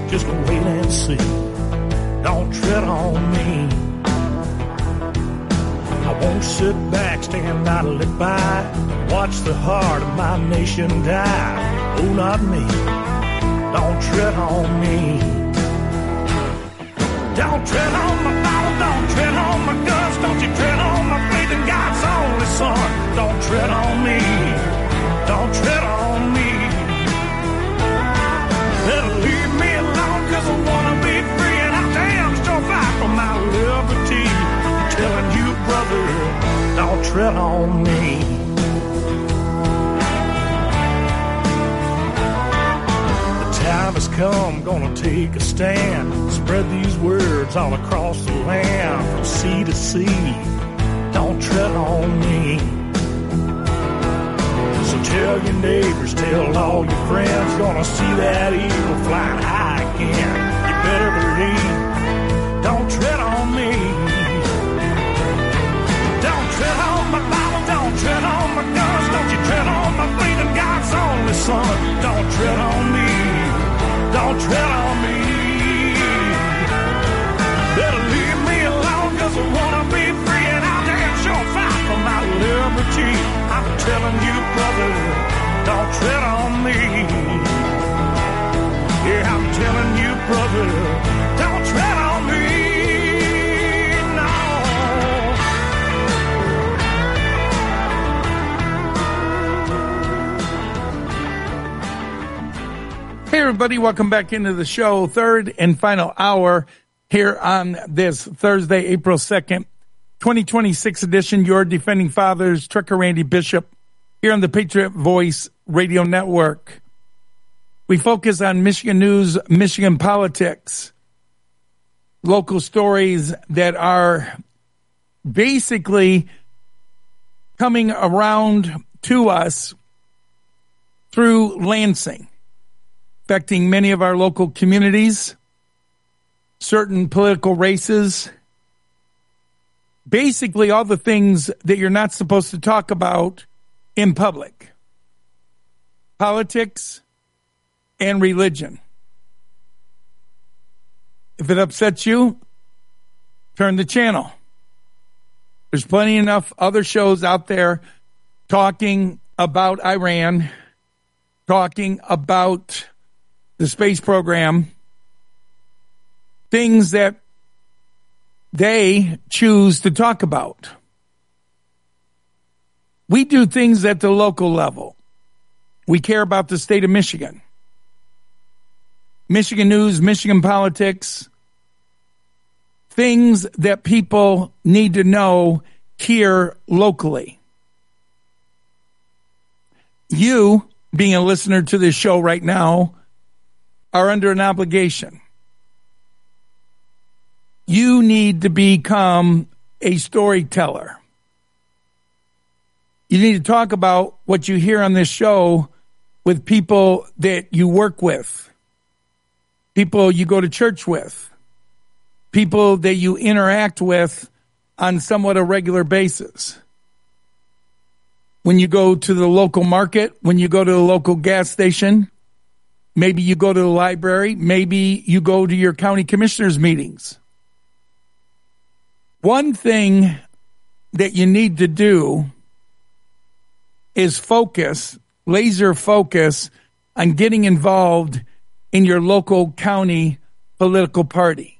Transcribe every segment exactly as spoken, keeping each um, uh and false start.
just wait and see. Don't tread on me. I won't sit back, stand idly by, watch the heart of my nation die. Oh, not me. Don't tread on me. Don't tread on my Bible, don't tread on my guns, don't you tread on my faith in God's only Son. Don't tread on me. Don't tread on me. Better leave me alone, cause I wanna be free, and I damn sure fight for my liberty. I'm telling you, brother, don't tread on me. The time has come, gonna take a stand, spread these words all across the land, from sea to sea. Don't tread on me. So tell your neighbors, tell all your friends, gonna see that eagle flying high again. You better believe, don't tread on me. Don't tread on my Bible, don't tread on my guns, don't you tread on my faith in God's only Son. Don't tread on me, don't tread on me. Better leave me alone, cause I wanna be free, and I'll damn sure fight for my liberty. I'm telling you, brother, don't tread on me. Yeah, I'm telling you, brother, don't tread on me. No. Hey, everybody, welcome back into the show. Third and final hour here on this Thursday, April second, twenty twenty-six edition. Your Defending Fathers, Trucker Randy Bishop, here on the Patriot Voice Radio Network. We focus on Michigan news, Michigan politics, local stories that are basically coming around to us through Lansing, affecting many of our local communities, certain political races, basically all the things that you're not supposed to talk about in public. Politics and religion. If it upsets you, turn the channel. There's plenty enough other shows out there talking about Iran, talking about the space program, things that they choose to talk about. We do things at the local level. We care about the state of Michigan. Michigan news, Michigan politics, things that people need to know here locally. You, being a listener to this show right now, are under an obligation. You need to become a storyteller. You need to talk about what you hear on this show with people that you work with, people you go to church with, people that you interact with on somewhat a regular basis. When you go to the local market, when you go to the local gas station, maybe you go to the library, maybe you go to your county commissioners' meetings. One thing that you need to do is focus, laser focus on getting involved in your local county political party.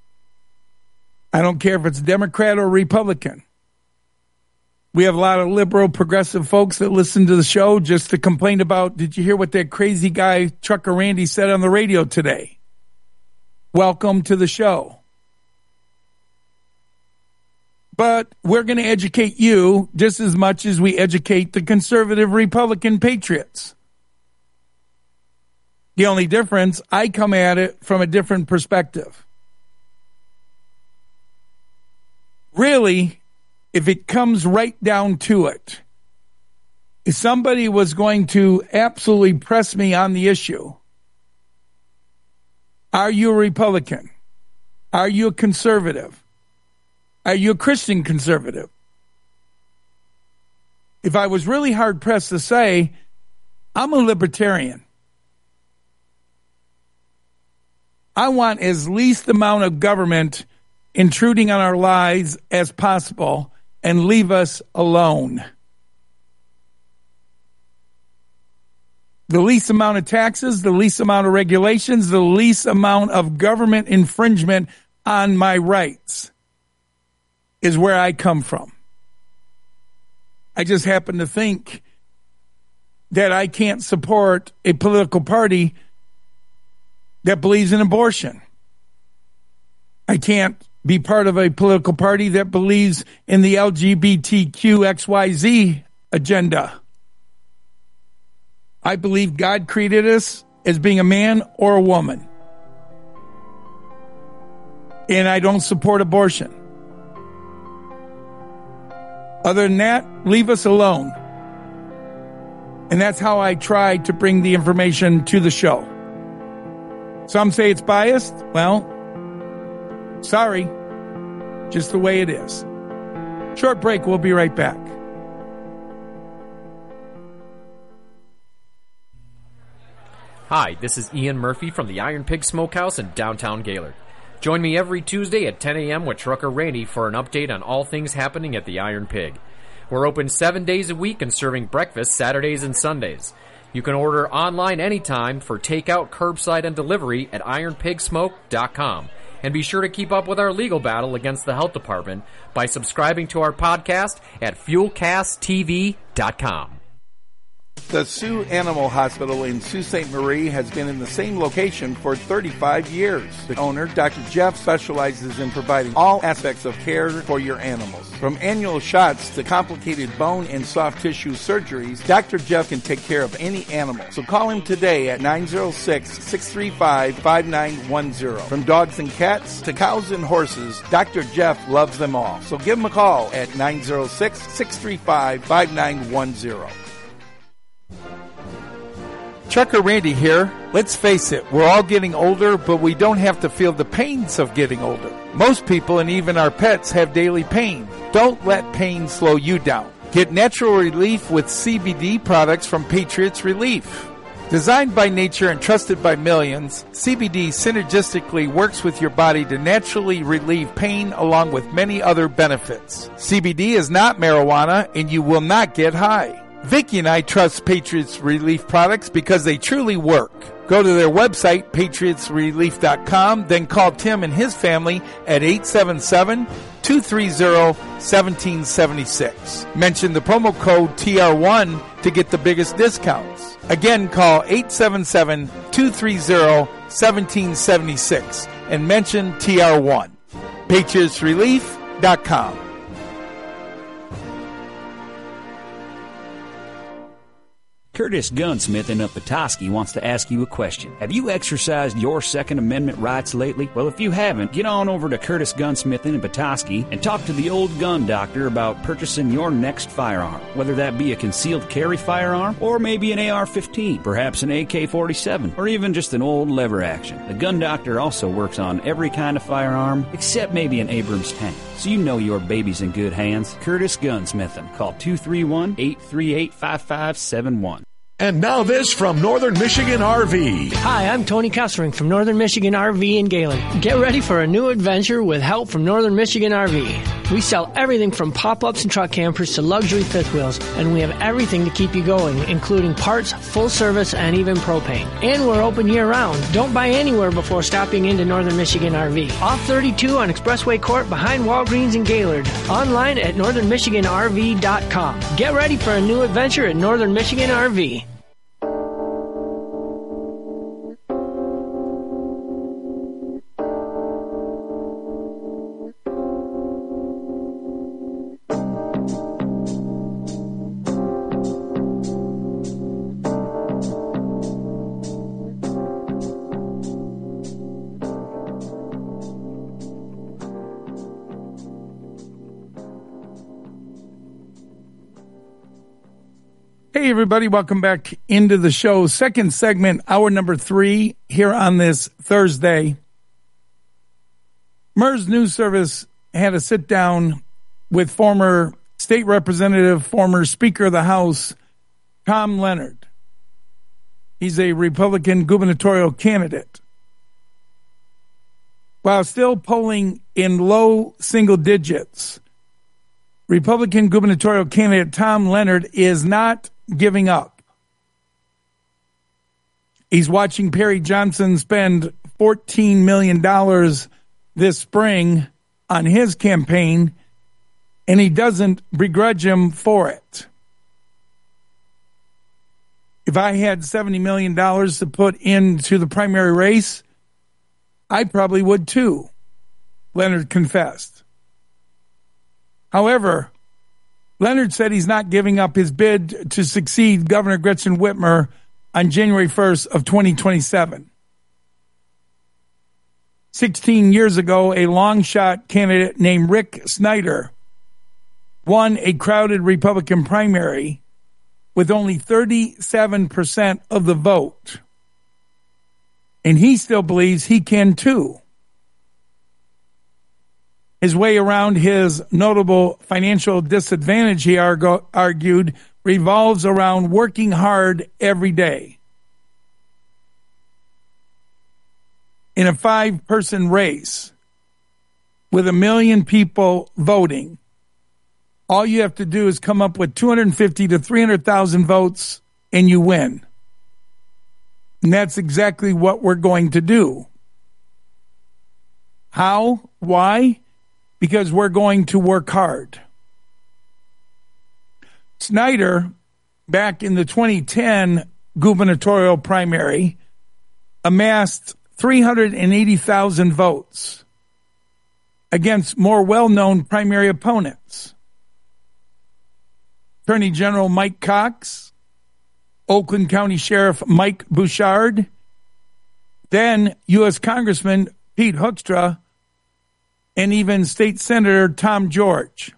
I don't care if it's Democrat or Republican. We have a lot of liberal, progressive folks that listen to the show just to complain about, did you hear what that crazy guy, Trucker Randy, said on the radio today? Welcome to the show. But we're going to educate you just as much as we educate the conservative Republican patriots. The only difference, I come at it from a different perspective. Really, if it comes right down to it, if somebody was going to absolutely press me on the issue, are you a Republican? Are you a conservative? Are you a Christian conservative? If I was really hard pressed to say, I'm a libertarian. I want as least amount of government intruding on our lives as possible and leave us alone. The least amount of taxes, the least amount of regulations, the least amount of government infringement on my rights is where I come from. I just happen to think that I can't support a political party that believes in abortion. I can't be part of a political party that believes in the L G B T Q X Y Z agenda. I believe God created us as being a man or a woman. And I don't support abortion. Other than that, leave us alone. And that's how I try to bring the information to the show. Some say it's biased. Well, sorry. Just the way it is. Short break. We'll be right back. Hi, this is Ian Murphy from the Iron Pig Smokehouse in downtown Gaylord. Join me every Tuesday at ten a.m. with Trucker Randy for an update on all things happening at the Iron Pig. We're open seven days a week and serving breakfast Saturdays and Sundays. You can order online anytime for takeout, curbside, and delivery at iron pig smoke dot com. And be sure to keep up with our legal battle against the health department by subscribing to our podcast at fuel cast t v dot com. The Sioux Animal Hospital in Sault Ste. Marie has been in the same location for thirty-five years. The owner, Doctor Jeff, specializes in providing all aspects of care for your animals. From annual shots to complicated bone and soft tissue surgeries, Doctor Jeff can take care of any animal. So call him today at nine oh six, six three five, five nine one oh. From dogs and cats to cows and horses, Doctor Jeff loves them all. So give him a call at nine oh six, six three five, five nine one oh. Trucker Randy here. Let's face it, we're all getting older, but we don't have to feel the pains of getting older. Most people and even our pets have daily pain. Don't let pain slow you down. Get natural relief with C B D products from Patriots Relief. Designed by nature and trusted by millions, C B D synergistically works with your body to naturally relieve pain along with many other benefits. C B D is not marijuana and you will not get high. Vicky and I trust Patriots Relief products because they truly work. Go to their website, patriots relief dot com, then call Tim and his family at eight seven seven, two three zero, one seven seven six. Mention the promo code T R one to get the biggest discounts. Again, call eight seven seven, two three zero, one seven seven six and mention T R one. patriots relief dot com. Curtis Gunsmith in Petoskey wants to ask you a question. Have you exercised your Second Amendment rights lately? Well, if you haven't, get on over to Curtis Gunsmith in Petoskey and talk to the old gun doctor about purchasing your next firearm, whether that be a concealed carry firearm or maybe an A R fifteen, perhaps an A K forty-seven, or even just an old lever action. The gun doctor also works on every kind of firearm except maybe an Abrams tank. So you know your baby's in good hands. Curtis Gunsmithin. Call two three one, eight three eight, five five seven one. And now this from Northern Michigan R V. Hi, I'm Tony Kessering from Northern Michigan R V in Gaylord. Get ready for a new adventure with help from Northern Michigan R V. We sell everything from pop-ups and truck campers to luxury fifth wheels, and we have everything to keep you going, including parts, full service, and even propane. And we're open year-round. Don't buy anywhere before stopping into Northern Michigan R V. Off thirty-two on Expressway Court behind Walgreens in Gaylord. Online at northern michigan r v dot com. Get ready for a new adventure at Northern Michigan R V. Hey, everybody. Welcome back into the show. Second segment, hour number three, here on this Thursday. MERS News Service had a sit down with former state representative, former Speaker of the House, Tom Leonard. He's a Republican gubernatorial candidate. While still polling in low single digits, Republican gubernatorial candidate Tom Leonard is not giving up. He's watching Perry Johnson spend fourteen million dollars this spring on his campaign, and he doesn't begrudge him for it. If I had seventy million dollars to put into the primary race, I probably would too, Leonard confessed. However, Leonard said he's not giving up his bid to succeed Governor Gretchen Whitmer on January first of twenty twenty-seven. Sixteen years ago, a long-shot candidate named Rick Snyder won a crowded Republican primary with only thirty-seven percent of the vote. And he still believes he can too. His way around his notable financial disadvantage, he argu- argued, revolves around working hard every day. In a five-person race with a million people voting, all you have to do is come up with two hundred fifty to three hundred thousand votes and you win. And that's exactly what we're going to do. How? Why? Because we're going to work hard. Snyder, back in the twenty ten gubernatorial primary, amassed three hundred eighty thousand votes against more well-known primary opponents. Attorney General Mike Cox, Oakland County Sheriff Mike Bouchard, then U S Congressman Pete Hoekstra, and even State Senator Tom George.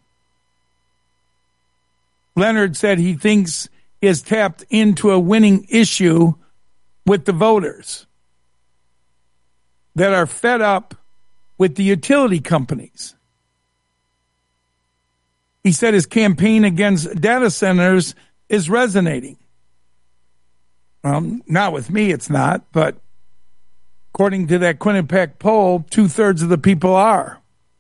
Leonard said he thinks he has tapped into a winning issue with the voters that are fed up with the utility companies. He said his campaign against data centers is resonating. Well, not with me, it's not, but according to that Quinnipiac poll, two-thirds of the people are.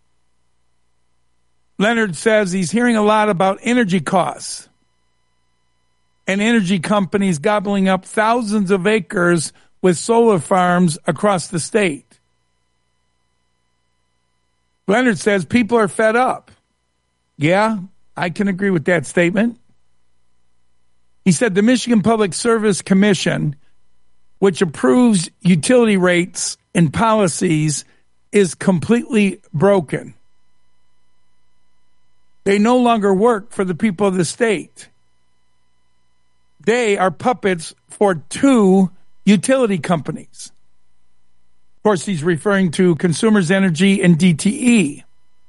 Leonard says he's hearing a lot about energy costs and energy companies gobbling up thousands of acres with solar farms across the state. Leonard says people are fed up. Yeah, I can agree with that statement. He said the Michigan Public Service Commission, which approves utility rates and policies, is completely broken. They no longer work for the people of the state. They are puppets for two utility companies. Of course, he's referring to Consumers Energy and D T E.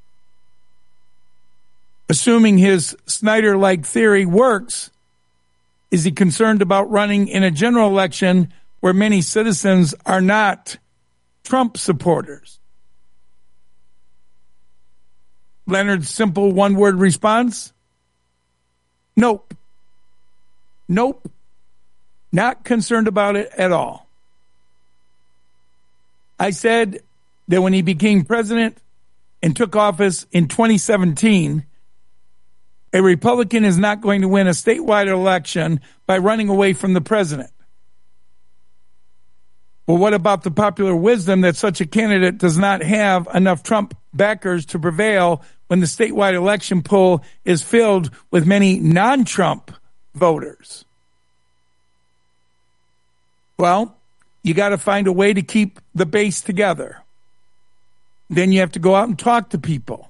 Assuming his Snyder-like theory works, is he concerned about running in a general election where many citizens are not Trump supporters? Leonard's simple one-word response? Nope. Nope. Not concerned about it at all. I said that when he became president and took office in twenty seventeen, a Republican is not going to win a statewide election by running away from the president. Well, what about the popular wisdom that such a candidate does not have enough Trump backers to prevail when the statewide election pool is filled with many non-Trump voters? Well, you got to find a way to keep the base together. Then you have to go out and talk to people.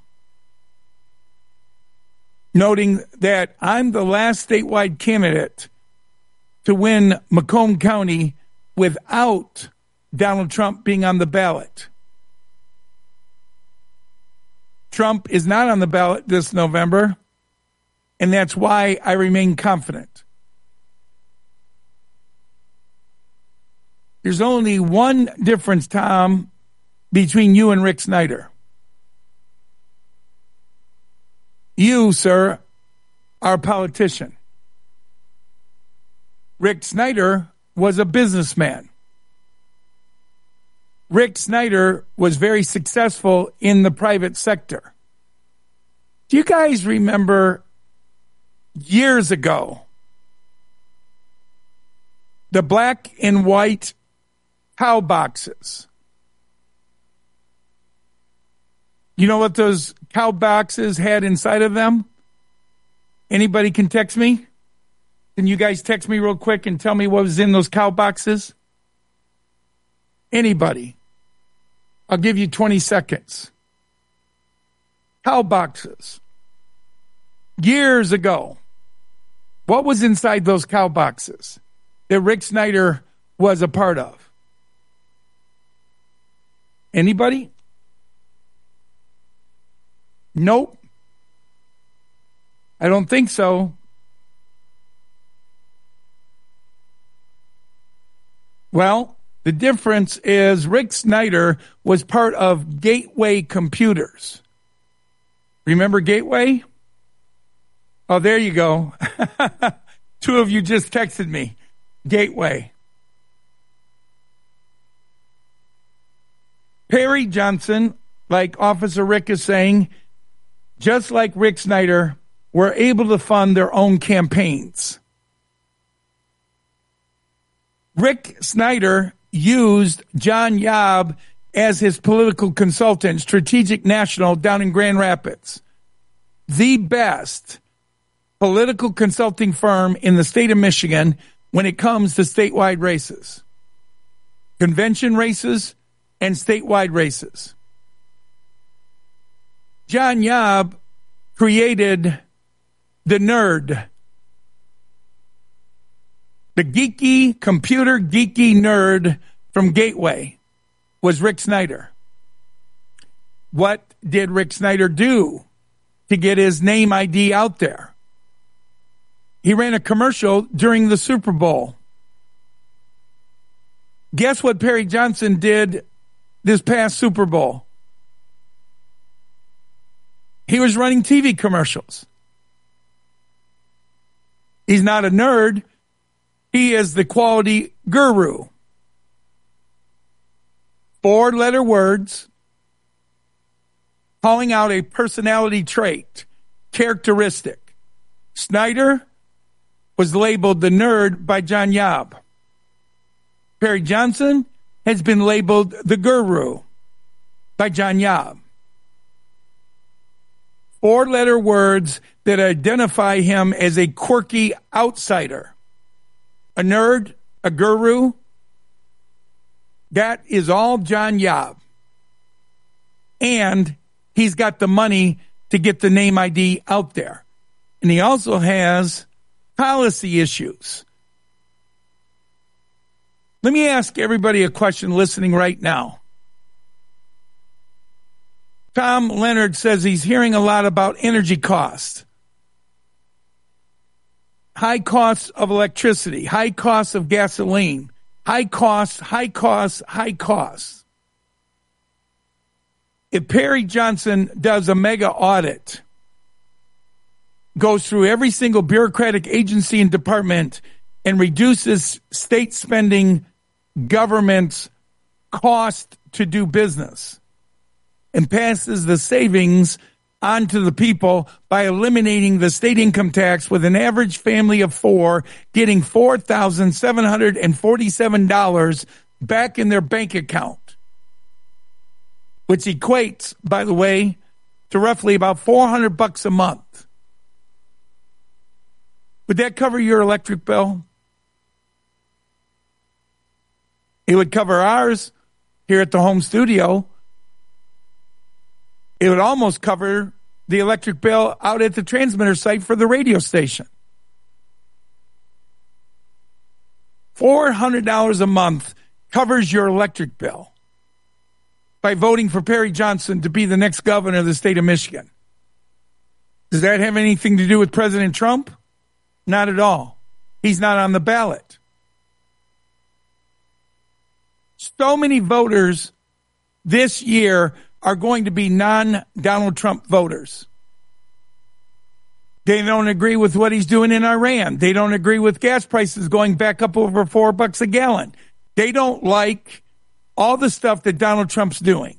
Noting that I'm the last statewide candidate to win Macomb County without Donald Trump being on the ballot. Trump is not on the ballot this November, and that's why I remain confident. There's only one difference, Tom, between you and Rick Snyder. You, sir, are a politician. Rick Snyder was a businessman. Rick Snyder was very successful in the private sector. Do you guys remember years ago the black and white cow boxes? You know what those cow boxes had inside of them? Anybody can text me? Can you guys text me real quick and tell me what was in those cow boxes? Anybody? I'll give you twenty seconds. Cow boxes. Years ago, what was inside those cow boxes that Rick Snyder was a part of? Anybody? Nope. I don't think so. Well, the difference is Rick Snyder was part of Gateway Computers. Remember Gateway? Oh, there you go. Two of you just texted me. Gateway. Perry Johnson, like Officer Rick is saying, just like Rick Snyder, were able to fund their own campaigns. Rick Snyder used John Yob as his political consultant, Strategic National, down in Grand Rapids. The best political consulting firm in the state of Michigan when it comes to statewide races, convention races, and statewide races. John Yob created the nerd, the geeky, computer geeky nerd from Gateway was Rick Snyder. What did Rick Snyder do to get his name I D out there? He ran a commercial during the Super Bowl. Guess what Perry Johnson did this past Super Bowl? He was running T V commercials. He's not a nerd. He is the quality guru. Four-letter words calling out a personality trait, characteristic. Snyder was labeled the nerd by John Yob. Perry Johnson has been labeled the guru by John Yob. Four-letter words that identify him as a quirky outsider. A nerd, a guru. That is all John Yob. And he's got the money to get the name I D out there. And he also has policy issues. Let me ask everybody a question listening right now. Tom Leonard says he's hearing a lot about energy costs. High costs of electricity, high costs of gasoline, high costs, high costs, high costs. If Perry Johnson does a mega audit, goes through every single bureaucratic agency and department and reduces state spending, government's cost to do business, and passes the savings on to the people by eliminating the state income tax, with an average family of four getting four thousand seven hundred forty-seven dollars back in their bank account, which equates, by the way, to roughly about four hundred bucks a month. Would that cover your electric bill? It would cover ours here at the home studio. It would almost cover the electric bill out at the transmitter site for the radio station. four hundred dollars a month covers your electric bill by voting for Perry Johnson to be the next governor of the state of Michigan. Does that have anything to do with President Trump? Not at all. He's not on the ballot. So many voters this year are going to be non-Donald Trump voters. They don't agree with what he's doing in Iran. They don't agree with gas prices going back up over four bucks a gallon. They don't like all the stuff that Donald Trump's doing.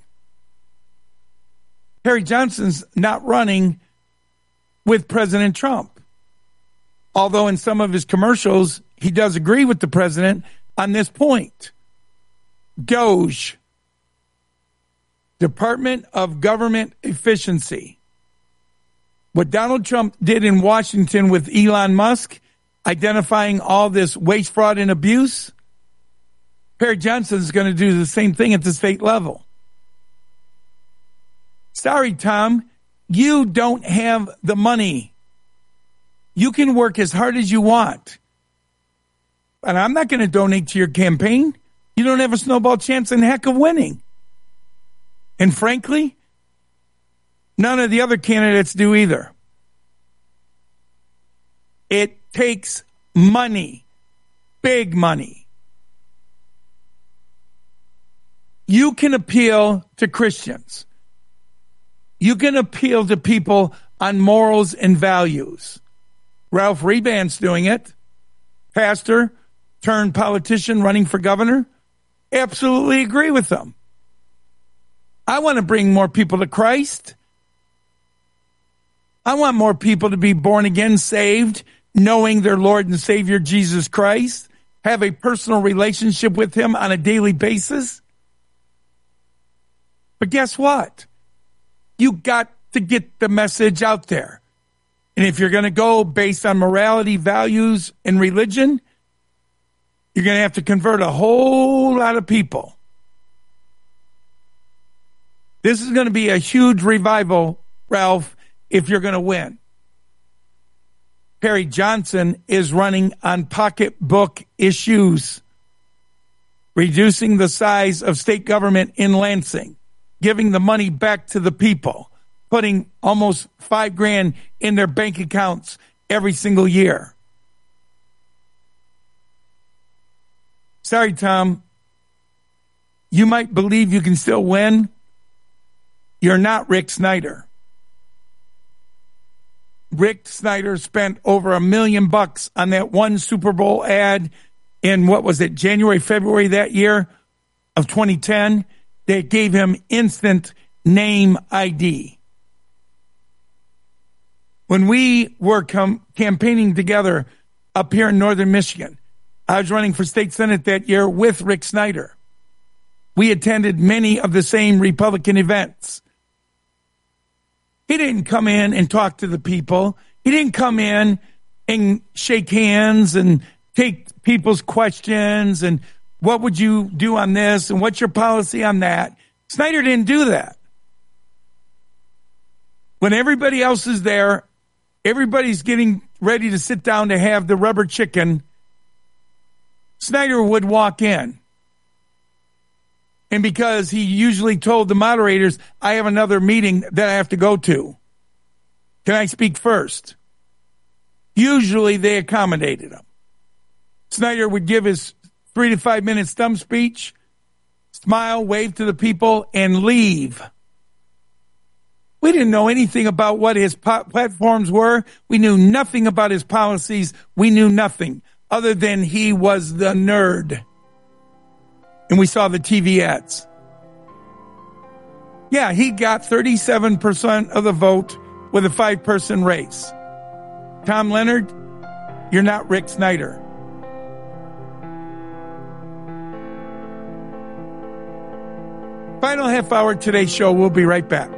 Harry Johnson's not running with President Trump. Although in some of his commercials, he does agree with the president on this point. DOGE, Department of Government Efficiency. What Donald Trump did in Washington with Elon Musk, identifying all this waste, fraud, and abuse, Harry Johnson's going to do the same thing at the state level. Sorry, Tom, you don't have the money. You can work as hard as you want, but I'm not going to donate to your campaign. You don't have a snowball chance in heck of winning. And frankly, none of the other candidates do either. It takes money, big money. You can appeal to Christians. You can appeal to people on morals and values. Ralph Reban's doing it. Pastor turned politician running for governor. Absolutely agree with them. I want to bring more people to Christ. I want more people to be born again, saved, knowing their Lord and Savior Jesus Christ, have a personal relationship with him on a daily basis. But guess what? You got to get the message out there. And if you're going to go based on morality, values, and religion, you're going to have to convert a whole lot of people. This is going to be a huge revival, Ralph, if you're going to win. Harry Johnson is running on pocketbook issues, reducing the size of state government in Lansing, giving the money back to the people, putting almost five grand in their bank accounts every single year. Sorry, Tom. You might believe you can still win. You're not Rick Snyder. Rick Snyder spent over a million bucks on that one Super Bowl ad in, what was it, January, February that year of twenty ten, that gave him instant name I D. When we were com- campaigning together up here in northern Michigan, I was running for state senate that year with Rick Snyder. We attended many of the same Republican events. He didn't come in and talk to the people. He didn't come in and shake hands and take people's questions and what would you do on this and what's your policy on that. Snyder didn't do that. When everybody else is there, everybody's getting ready to sit down to have the rubber chicken, Snyder would walk in. And because he usually told the moderators, I have another meeting that I have to go to. Can I speak first? Usually they accommodated him. Snyder would give his three to five minute stump speech, smile, wave to the people, and leave. We didn't know anything about what his po- platforms were. We knew nothing about his policies. We knew nothing other than he was the nerd. And we saw the T V ads. Yeah, he got thirty-seven percent of the vote with a five-person race. Tom Leonard, you're not Rick Snyder. Final half hour today's show. We'll be right back.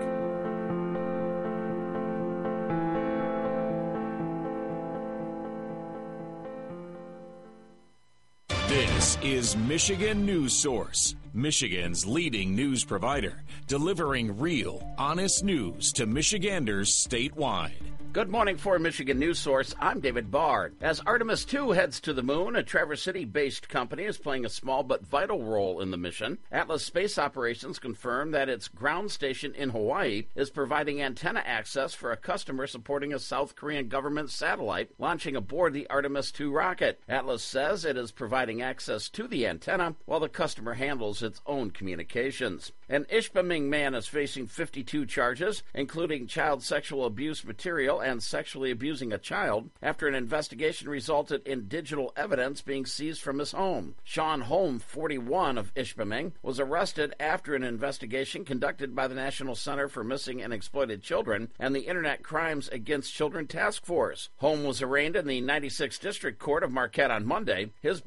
This is Michigan News Source, Michigan's leading news provider, delivering real, honest news to Michiganders statewide. Good morning for Michigan News Source. I'm David Bard. As Artemis two heads to the moon, a Traverse City-based company is playing a small but vital role in the mission. Atlas Space Operations confirmed that its ground station in Hawaii is providing antenna access for a customer supporting a South Korean government satellite launching aboard the Artemis two rocket. Atlas says it is providing access to the antenna while the customer handles its own communications. An Ishpeming man is facing fifty-two charges, including child sexual abuse material and sexually abusing a child, after an investigation resulted in digital evidence being seized from his home. Sean Holm, forty-one, of Ishpeming, was arrested after an investigation conducted by the National Center for Missing and Exploited Children and the Internet Crimes Against Children Task Force. Holm was arraigned in the ninety-sixth District Court of Marquette on Monday. His